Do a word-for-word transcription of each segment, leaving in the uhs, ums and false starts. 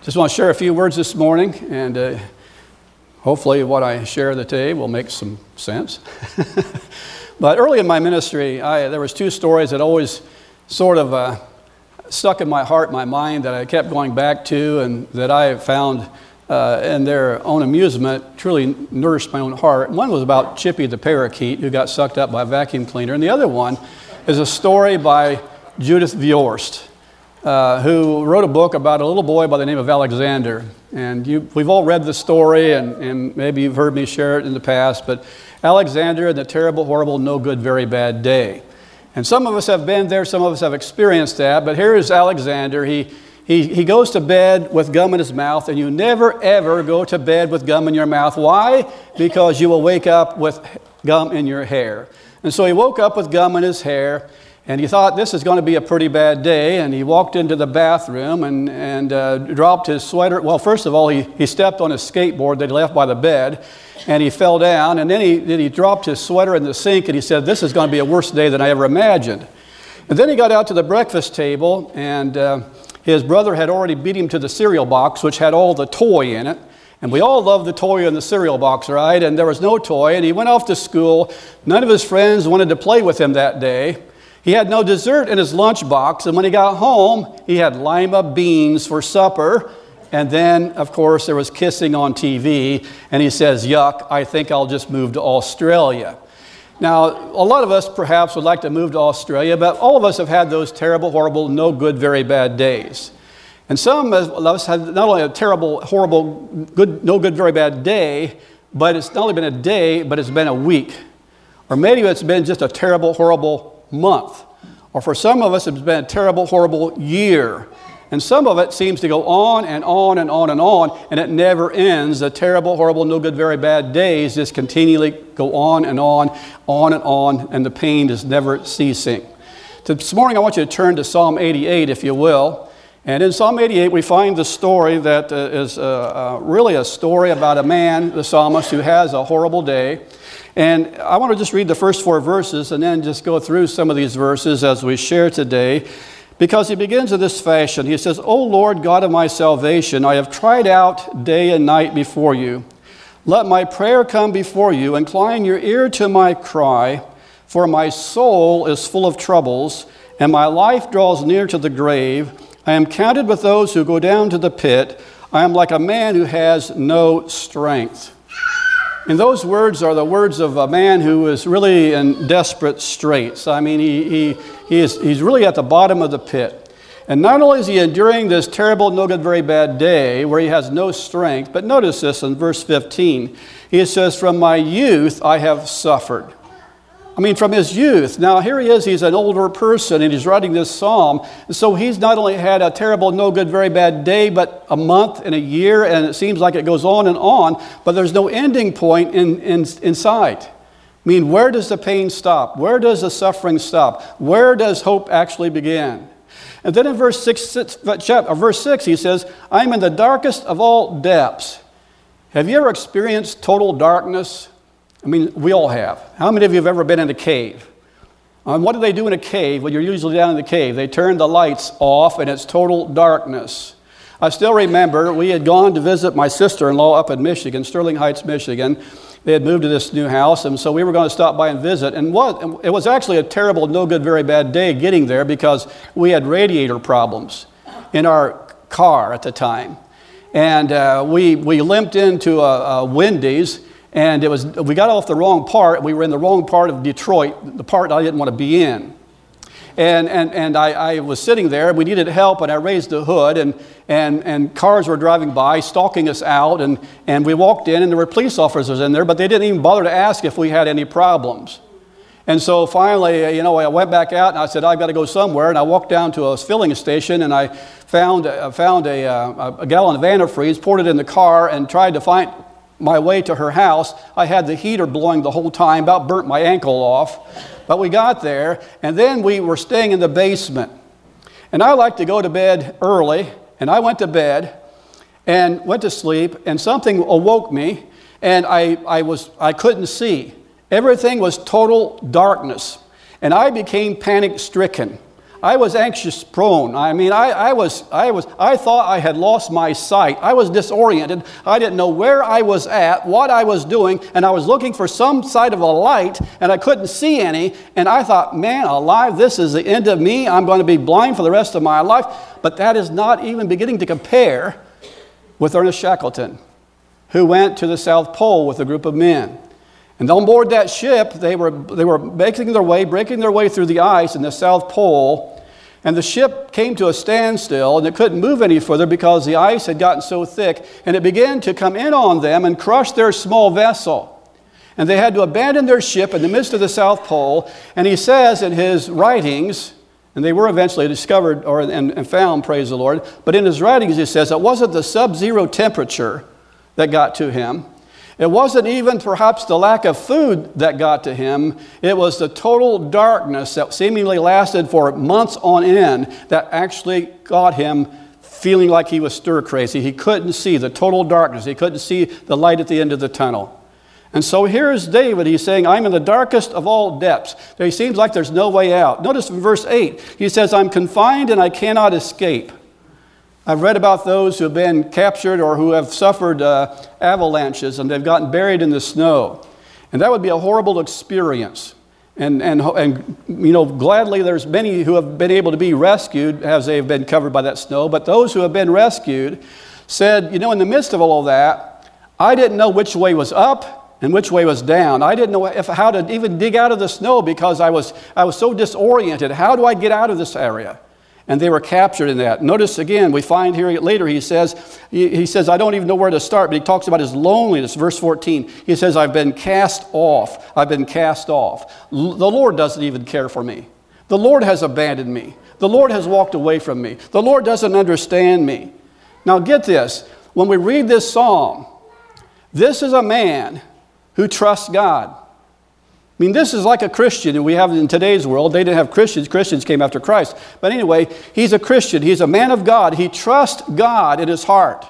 Just want to share a few words this morning, and uh, hopefully what I share today will make some sense. But early in my ministry, I, there was two stories that always sort of uh, stuck in my heart, my mind, that I kept going back to, and that I found uh, in their own amusement truly nourished my own heart. One was about Chippy the parakeet, who got sucked up by a vacuum cleaner, and the other one is a story by Judith Viorst, Uh, who wrote a book about a little boy by the name of Alexander. And you, we've all read the story, and, and maybe you've heard me share it in the past, but Alexander and the terrible, horrible, no good, very bad day. And some of us have been there, some of us have experienced that, but here is Alexander. He, he, he goes to bed with gum in his mouth, and you never, ever go to bed with gum in your mouth. Why? Because you will wake up with gum in your hair. And so he woke up with gum in his hair, and he thought this is going to be a pretty bad day, and he walked into the bathroom and, and uh, dropped his sweater. Well, first of all, he, he stepped on his skateboard that he left by the bed, and he fell down, and then he, then he dropped his sweater in the sink, and he said, this is going to be a worse day than I ever imagined. And then he got out to the breakfast table, and uh, his brother had already beat him to the cereal box, which had all the toy in it. And we all love the toy in the cereal box, right? And there was no toy, and he went off to school. None of his friends wanted to play with him that day. He had no dessert in his lunchbox, and when he got home, he had lima beans for supper. And then, of course, there was kissing on T V, and he says, yuck, I think I'll just move to Australia. Now, a lot of us perhaps would like to move to Australia, but all of us have had those terrible, horrible, no good, very bad days. And some of us have not only a terrible, horrible, good, no good, very bad day, but it's not only been a day, but it's been a week. Or maybe it's been just a terrible, horrible month. Or for some of us, it's been a terrible, horrible year. And some of it seems to go on and on and on and on, and it never ends. The terrible, horrible, no good, very bad days just continually go on and on, on and on, and the pain is never ceasing. So this morning, I want you to turn to Psalm eighty-eight, if you will. And in Psalm eighty-eight, we find the story that uh, is uh, uh, really a story about a man, the psalmist, who has a horrible day. And I want to just read the first four verses and then just go through some of these verses as we share today, because he begins in this fashion. He says, O Lord God of my salvation, I have cried out day and night before you. Let my prayer come before you. Incline your ear to my cry, for my soul is full of troubles, and my life draws near to the grave. I am counted with those who go down to the pit. I am like a man who has no strength. And those words are the words of a man who is really in desperate straits. I mean, he, he, he is, he's really at the bottom of the pit. And not only is he enduring this terrible, no good, very bad day where he has no strength, but notice this in verse fifteen. He says, from my youth I have suffered. I mean, from his youth. Now, here he is, he's an older person, and he's writing this psalm. And so he's not only had a terrible, no good, very bad day, but a month and a year, and it seems like it goes on and on, but there's no ending point in, in, in sight. I mean, where does the pain stop? Where does the suffering stop? Where does hope actually begin? And then in verse six, six, verse six he says, I'm in the darkest of all depths. Have you ever experienced total darkness? I mean, we all have. How many of you have ever been in a cave? Um, what do they do in a cave? Well, you're usually down in the cave. They turn the lights off, and it's total darkness. I still remember we had gone to visit my sister-in-law up in Michigan, Sterling Heights, Michigan. They had moved to this new house, and so we were going to stop by and visit. And what, it was actually a terrible, no good, very bad day getting there because we had radiator problems in our car at the time. And uh, we, we limped into a, a Wendy's. And it was, we got off the wrong part. We were in the wrong part of Detroit, the part I didn't want to be in. And, and, and I, I was sitting there. We needed help, and I raised the hood, and, and, and cars were driving by, stalking us out. And, and we walked in, and there were police officers in there, but they didn't even bother to ask if we had any problems. And so finally, you know, I went back out, and I said, I've got to go somewhere. And I walked down to a filling station, and I found, uh, found a, uh, a gallon of antifreeze, poured it in the car, and tried to find my way to her house. I had the heater blowing the whole time, about burnt my ankle off. But we got there, and then we were staying in the basement. And I like to go to bed early, and I went to bed and went to sleep, and something awoke me, and I, I, was, I couldn't see. Everything was total darkness, and I became panic-stricken. I was anxious prone. I mean, I, I was, I was, I thought I had lost my sight. I was disoriented. I didn't know where I was at, what I was doing, and I was looking for some side of a light, and I couldn't see any. And I thought, man, alive, this is the end of me. I'm going to be blind for the rest of my life. But that is not even beginning to compare with Ernest Shackleton, who went to the South Pole with a group of men. And on board that ship, they were, they were making their way, breaking their way through the ice in the South Pole. And the ship came to a standstill, and it couldn't move any further because the ice had gotten so thick, and it began to come in on them and crush their small vessel. And they had to abandon their ship in the midst of the South Pole. And he says in his writings, and they were eventually discovered or and, and found, praise the Lord, but in his writings he says it wasn't the sub-zero temperature that got to him. It wasn't even perhaps the lack of food that got to him. It was the total darkness that seemingly lasted for months on end that actually got him feeling like he was stir crazy. He couldn't see the total darkness. He couldn't see the light at the end of the tunnel. And so here's David. He's saying, I'm in the darkest of all depths. There seems like there's no way out. Notice in verse eight, he says, I'm confined and I cannot escape. I've read about those who have been captured or who have suffered uh, avalanches and they've gotten buried in the snow. And that would be a horrible experience. And, and, and you know, gladly there's many who have been able to be rescued as they've been covered by that snow. But those who have been rescued said, you know, in the midst of all of that, I didn't know which way was up and which way was down. I didn't know if, how to even dig out of the snow because I was, I was so disoriented. How do I get out of this area? And they were captured in that. Notice again, we find here later he says, he, he says, I don't even know where to start, but he talks about his loneliness. Verse fourteen, he says, I've been cast off. I've been cast off. L- the Lord doesn't even care for me. The Lord has abandoned me. The Lord has walked away from me. The Lord doesn't understand me. Now get this, when we read this psalm, this is a man who trusts God. I mean, this is like a Christian, and we have it in today's world. They didn't have Christians. Christians came after Christ. But anyway, he's a Christian. He's a man of God. He trusts God in his heart.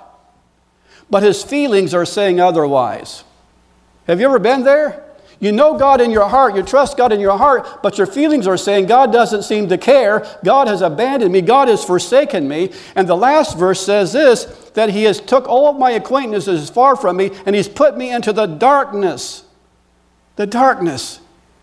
But his feelings are saying otherwise. Have you ever been there? You know God in your heart. You trust God in your heart, but your feelings are saying God doesn't seem to care. God has abandoned me. God has forsaken me. And the last verse says this, that he has took all of my acquaintances far from me, and he's put me into the darkness. The darkness.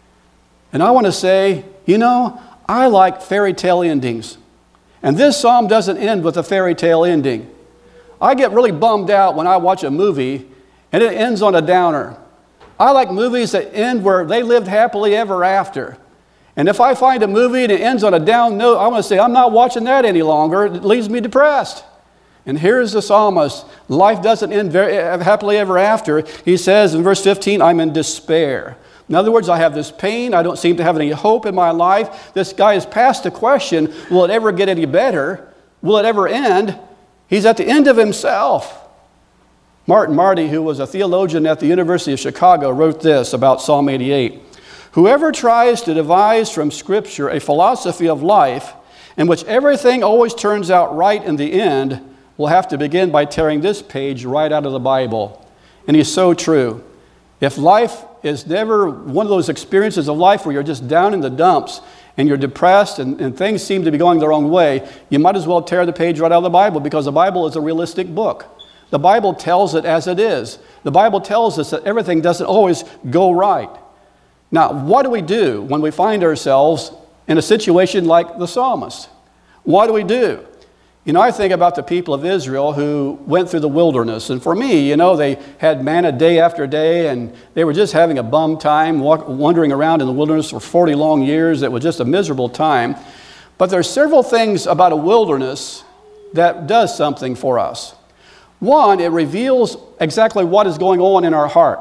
And I want to say, you know, I like fairy tale endings. And this psalm doesn't end with a fairy tale ending. I get really bummed out when I watch a movie and it ends on a downer. I like movies that end where they lived happily ever after. And if I find a movie and it ends on a down note, I want to say, I'm not watching that any longer. It leaves me depressed. And here's the psalmist. Life doesn't end very happily ever after. He says in verse fifteen, I'm in despair. In other words, I have this pain. I don't seem to have any hope in my life. This guy has passed the question, will it ever get any better? Will it ever end? He's at the end of himself. Martin Marty, who was a theologian at the University of Chicago, wrote this about Psalm eighty-eight. Whoever tries to devise from Scripture a philosophy of life in which everything always turns out right in the end will have to begin by tearing this page right out of the Bible. And he's so true. If life is never one of those experiences of life where you're just down in the dumps and you're depressed and, and things seem to be going the wrong way, you might as well tear the page right out of the Bible, because the Bible is a realistic book. The Bible tells it as it is. The Bible tells us that everything doesn't always go right. Now, what do we do when we find ourselves in a situation like the psalmist? What do we do? You know, I think about the people of Israel who went through the wilderness. And for me, you know, they had manna day after day, and they were just having a bum time, walk, wandering around in the wilderness for forty long years. It was just a miserable time. But there's several things about a wilderness that does something for us. One, it reveals exactly what is going on in our heart.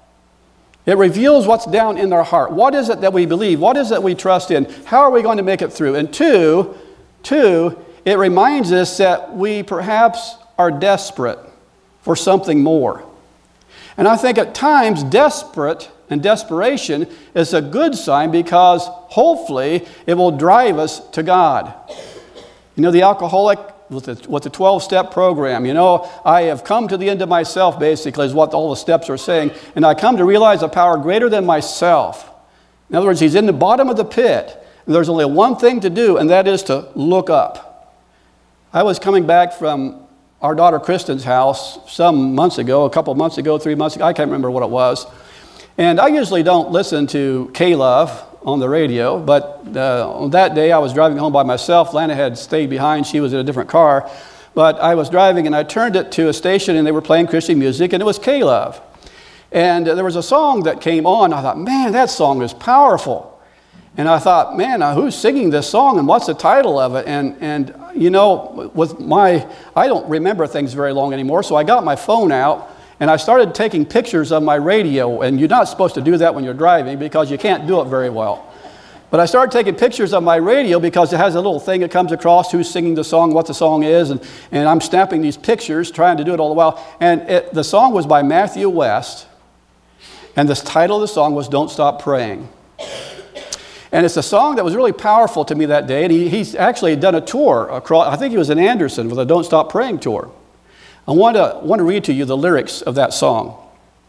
It reveals what's down in our heart. What is it that we believe? What is it we trust in? How are we going to make it through? And two, two, it reminds us that we perhaps are desperate for something more. And I think at times desperate and desperation is a good sign, because hopefully it will drive us to God. You know, the alcoholic with the, with the twelve-step program, you know, I have come to the end of myself, basically, is what all the steps are saying. And I come to realize a power greater than myself. In other words, he's in the bottom of the pit. There's only one thing to do, and that is to look up. I was coming back from our daughter Kristen's house some months ago, a couple months ago, three months ago, I can't remember what it was. And I usually don't listen to K-Love on the radio, but uh, on that day I was driving home by myself. Lana had stayed behind, she was in a different car. But I was driving and I turned it to a station and they were playing Christian music, and it was K-Love. And uh, there was a song that came on. I thought, man, that song is powerful. And I thought, man, uh, who's singing this song and what's the title of it? And, and you know, with my, I don't remember things very long anymore, so I got my phone out and I started taking pictures of my radio. And you're not supposed to do that when you're driving because you can't do it very well. But I started taking pictures of my radio because it has a little thing that comes across who's singing the song, what the song is, and, and I'm snapping these pictures, trying to do it all the while. And it, the song was by Matthew West, and the title of the song was Don't Stop Praying. And it's a song that was really powerful to me that day. And he, he's actually done a tour across, I think he was in Anderson with a Don't Stop Praying tour. I want to, want to read to you the lyrics of that song.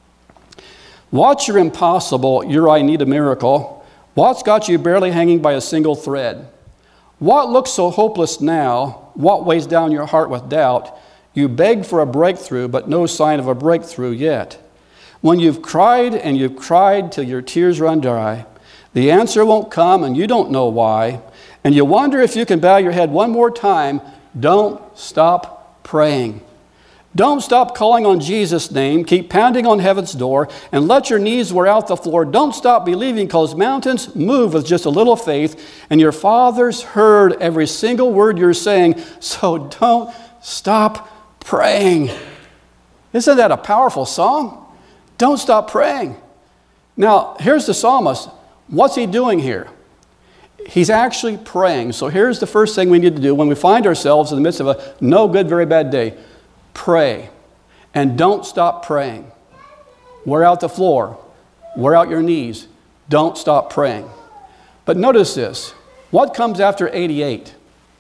What's your impossible, your I need a miracle? What's got you barely hanging by a single thread? What looks so hopeless now? What weighs down your heart with doubt? You beg for a breakthrough, but no sign of a breakthrough yet. When you've cried and you've cried till your tears run dry, the answer won't come and you don't know why, and you wonder if you can bow your head one more time. Don't stop praying. Don't stop calling on Jesus' name. Keep pounding on heaven's door and let your knees wear out the floor. Don't stop believing, because mountains move with just a little faith, and your Father's heard every single word you're saying, so don't stop praying. Isn't that a powerful song? Don't stop praying. Now, here's the psalmist. What's he doing here? He's actually praying. So here's the first thing we need to do when we find ourselves in the midst of a no good, very bad day. Pray. And don't stop praying. Wear out the floor. Wear out your knees. Don't stop praying. But notice this. What comes after eighty-eight?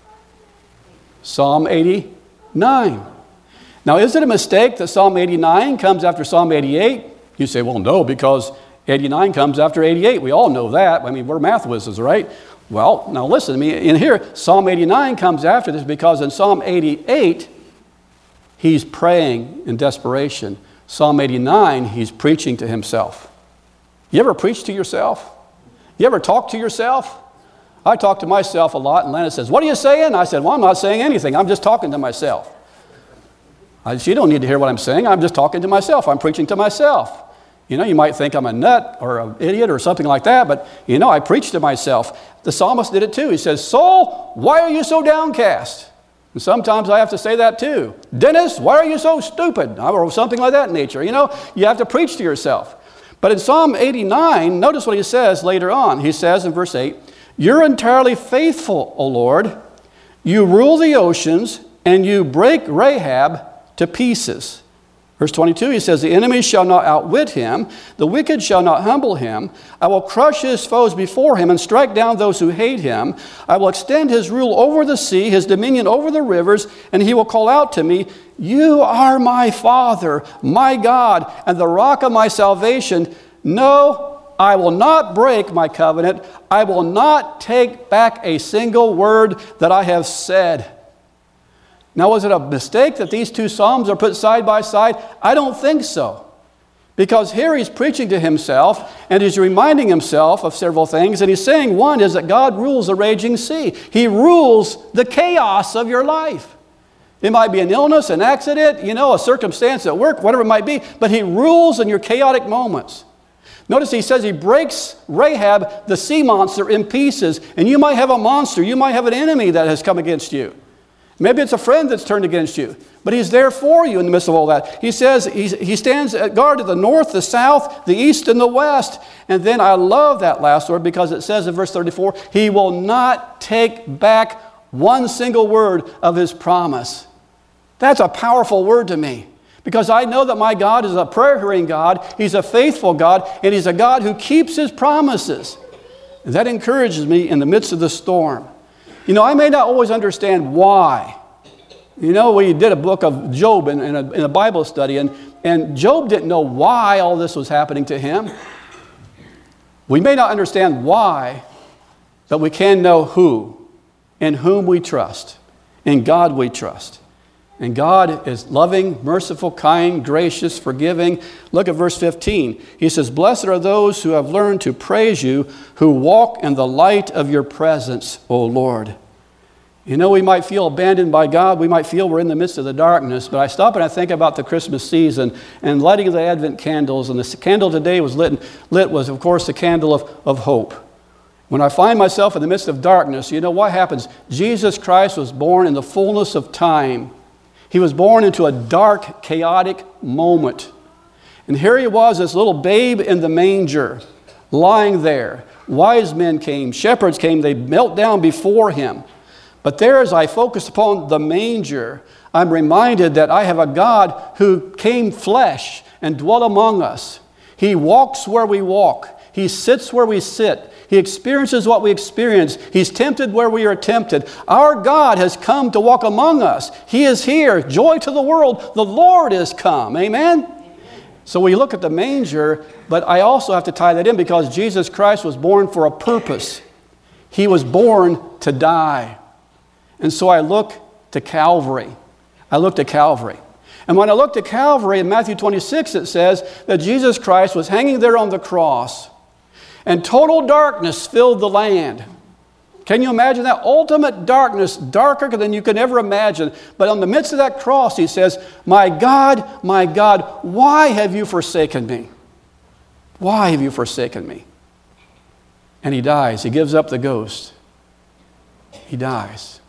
Psalm eighty-nine. Now, is it a mistake that Psalm eighty-nine comes after Psalm eighty-eight? You say, well, no, because eighty-nine comes after eighty-eight. We all know that. I mean, we're math whizzes, right? Well, now listen to me. In here, Psalm eighty-nine comes after this because in Psalm eighty-eight, he's praying in desperation. Psalm eighty-nine, he's preaching to himself. You ever preach to yourself? You ever talk to yourself? I talk to myself a lot, and Lana says, what are you saying? I said, well, I'm not saying anything. I'm just talking to myself. I said, you don't need to hear what I'm saying. I'm just talking to myself. I'm preaching to myself. You know, you might think I'm a nut or an idiot or something like that, but, you know, I preach to myself. The psalmist did it too. He says, soul, why are you so downcast? And sometimes I have to say that too. Dennis, why are you so stupid? Or something like that nature. You know, you have to preach to yourself. But in Psalm eighty-nine, notice what he says later on. He says in verse eight, you're entirely faithful, O Lord. You rule the oceans and you break Rahab to pieces. Verse twenty-two, he says, the enemy shall not outwit him, the wicked shall not humble him. I will crush his foes before him and strike down those who hate him. I will extend his rule over the sea, his dominion over the rivers, and he will call out to me, you are my Father, my God, and the rock of my salvation. No, I will not break my covenant. I will not take back a single word that I have said. Now, was it a mistake that these two psalms are put side by side? I don't think so. Because here he's preaching to himself, and he's reminding himself of several things, and he's saying one is that God rules the raging sea. He rules the chaos of your life. It might be an illness, an accident, you know, a circumstance at work, whatever it might be, but he rules in your chaotic moments. Notice he says he breaks Rahab, the sea monster, in pieces, and you might have a monster, you might have an enemy that has come against you. Maybe it's a friend that's turned against you, but he's there for you in the midst of all that. He says he's, he stands at guard to the north, the south, the east, and the west. And then I love that last word because it says in verse thirty-four, he will not take back one single word of his promise. That's a powerful word to me because I know that my God is a prayer-hearing God. He's a faithful God, and he's a God who keeps his promises. And that encourages me in the midst of the storm. You know, I may not always understand why. You know, we did a book of Job in, in, a, in a Bible study, and, and Job didn't know why all this was happening to him. We may not understand why, but we can know who, in whom we trust. In God we trust. And God is loving, merciful, kind, gracious, forgiving. Look at verse fifteen. He says, "Blessed are those who have learned to praise you, who walk in the light of your presence, O Lord." You know, we might feel abandoned by God. We might feel we're in the midst of the darkness. But I stop and I think about the Christmas season and lighting the Advent candles. And the candle today was lit, lit was, of course, the candle of, of hope. When I find myself in the midst of darkness, you know what happens? Jesus Christ was born in the fullness of time. He was born into a dark, chaotic moment. And here he was, this little babe in the manger, lying there. Wise men came, shepherds came, they knelt down before him. But there, as I focus upon the manger, I'm reminded that I have a God who came flesh and dwelt among us. He walks where we walk. He sits where we sit. He experiences what we experience. He's tempted where we are tempted. Our God has come to walk among us. He is here. Joy to the world. The Lord is come. Amen? Amen. So we look at the manger, but I also have to tie that in because Jesus Christ was born for a purpose. He was born to die. And so I look to Calvary. I look to Calvary. And when I look to Calvary in Matthew twenty-six, it says that Jesus Christ was hanging there on the cross. And total darkness filled the land. Can you imagine that? Ultimate darkness, darker than you could ever imagine. But in the midst of that cross, he says, "My God, my God, why have you forsaken me? Why have you forsaken me?" And he dies. He gives up the ghost. He dies.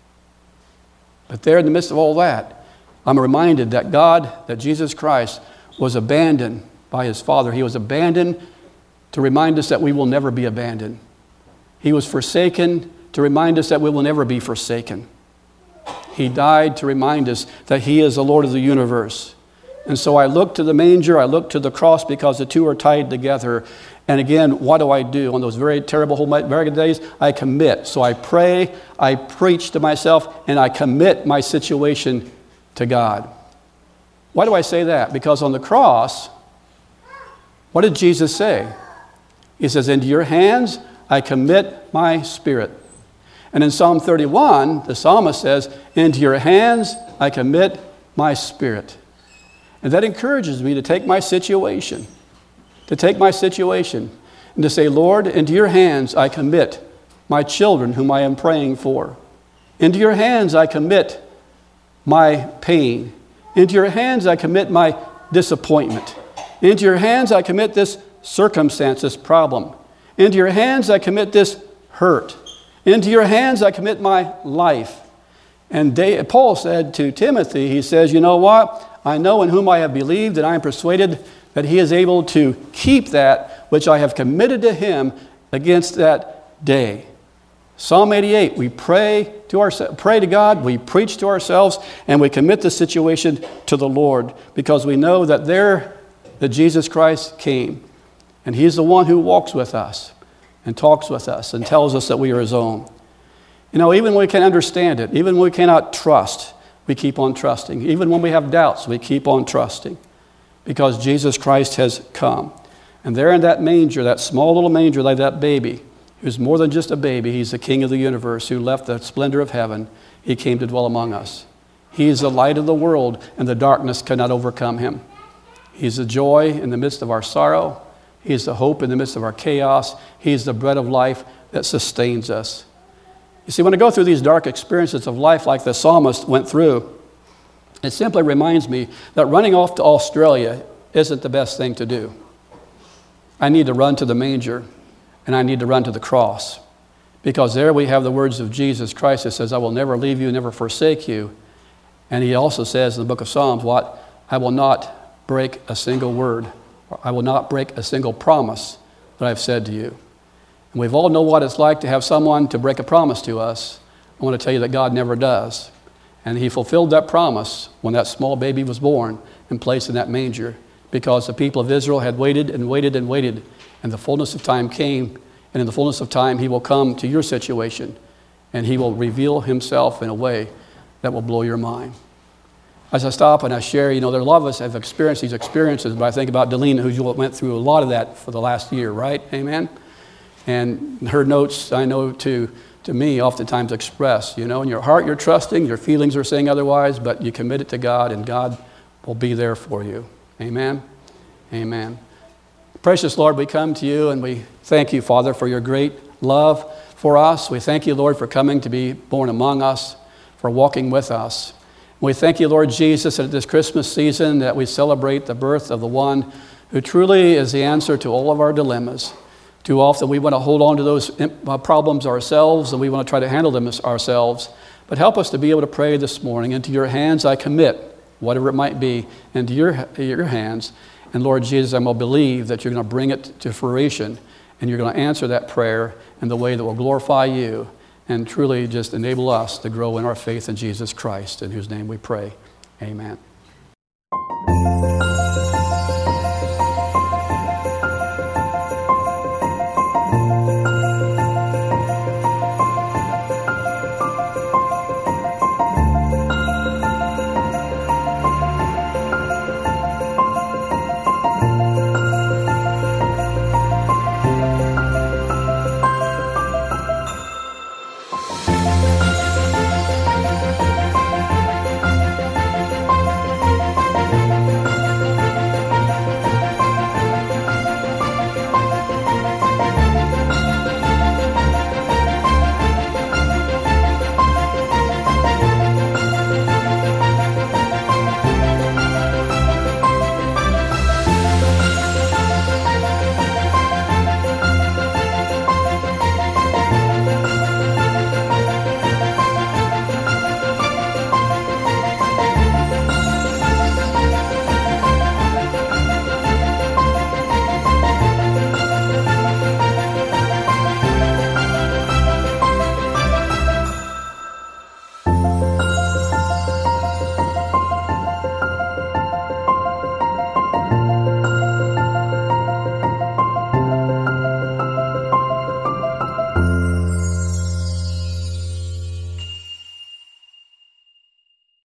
But there in the midst of all that, I'm reminded that God, that Jesus Christ, was abandoned by his Father. He was abandoned to remind us that we will never be abandoned. He was forsaken to remind us that we will never be forsaken. He died to remind us that he is the Lord of the universe. And so I look to the manger, I look to the cross because the two are tied together. And again, what do I do? On those very terrible Holy days, I commit. So I pray, I preach to myself, and I commit my situation to God. Why do I say that? Because on the cross, what did Jesus say? He says, "Into your hands I commit my spirit." And in Psalm thirty-one, the psalmist says, "Into your hands I commit my spirit." And that encourages me to take my situation, to take my situation and to say, "Lord, into your hands I commit my children whom I am praying for. Into your hands I commit my pain. Into your hands I commit my disappointment. Into your hands I commit this circumstance, this problem. Into your hands I commit this hurt. Into your hands I commit my life." And Paul said to Timothy, he says, "You know what? I know in whom I have believed, and I am persuaded that he is able to keep that which I have committed to him against that day." Psalm eighty-eight, we pray to our, pray to God, we preach to ourselves, and we commit the situation to the Lord because we know that there that Jesus Christ came. And he's the one who walks with us and talks with us and tells us that we are his own. You know, even when we can't understand it, even when we cannot trust, we keep on trusting. Even when we have doubts, we keep on trusting because Jesus Christ has come. And there in that manger, that small little manger like that baby, who's more than just a baby, he's the King of the universe who left the splendor of heaven. He came to dwell among us. He is the light of the world, and the darkness cannot overcome him. He's the joy in the midst of our sorrow. He's the hope in the midst of our chaos. He's the bread of life that sustains us. You see, when I go through these dark experiences of life like the psalmist went through, it simply reminds me that running off to Australia isn't the best thing to do. I need to run to the manger, and I need to run to the cross, because there we have the words of Jesus Christ that says, "I will never leave you, never forsake you." And he also says in the book of Psalms, what? "I will not break a single word. I will not break a single promise that I've said to you." And we've all know what it's like to have someone to break a promise to us. I want to tell you that God never does. And he fulfilled that promise when that small baby was born and placed in that manger, because the people of Israel had waited and waited and waited, and the fullness of time came, and in the fullness of time he will come to your situation, and he will reveal himself in a way that will blow your mind. As I stop and I share, you know, there are a lot of us have experienced these experiences, but I think about Delina, who went through a lot of that for the last year, right? Amen? And her notes, I know, to, to me, oftentimes express, you know, in your heart you're trusting, your feelings are saying otherwise, but you commit it to God, and God will be there for you. Amen? Amen. Precious Lord, we come to you, and we thank you, Father, for your great love for us. We thank you, Lord, for coming to be born among us, for walking with us. We thank you, Lord Jesus, at this Christmas season that we celebrate the birth of the one who truly is the answer to all of our dilemmas. Too often we want to hold on to those problems ourselves, and we want to try to handle them ourselves. But help us to be able to pray this morning. Into your hands I commit, whatever it might be, into your, your hands. And Lord Jesus, I'm going to believe that you're going to bring it to fruition, and you're going to answer that prayer in the way that will glorify you and truly just enable us to grow in our faith in Jesus Christ, in whose name we pray. Amen.